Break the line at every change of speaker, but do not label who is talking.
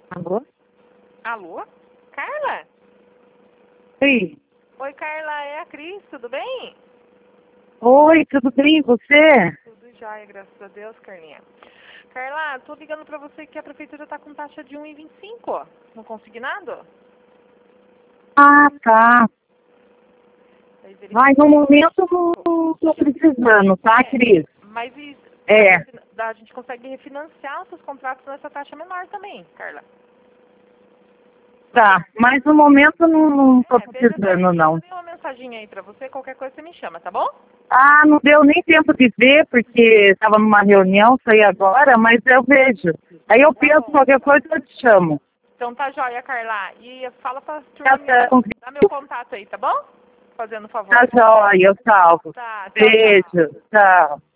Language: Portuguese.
Alô?
Alô? Carla?
Oi.
Oi, Carla, é a Cris, tudo bem?
Oi, tudo bem e você?
Tudo jóia, graças a Deus, Carlinha. Carla, tô ligando pra você que a prefeitura tá com taxa de 1,25, ó. No consignado?
Ah, tá.
Aí
Mas no momento não tô precisando, tá, Cris?
Mas isso,
É,
a gente consegue refinanciar os seus contratos nessa taxa menor também, Carla.
tá. Mas no momento não tô
Veja
precisando,
certinho, eu
não.
mandei uma mensaginha aí pra você, qualquer coisa você me chama, tá bom?
Ah, não deu nem tempo de ver, porque estava numa reunião, saí agora, mas eu vejo. Aí eu penso, qualquer coisa eu te chamo.
Então tá jóia, Carla. E fala pra
Tá
turma
certo,
dar meu contato aí, tá bom? Fazendo um favor.
tá jóia, eu salvo.
Tá, tchau, tchau.
Beijo, tchau.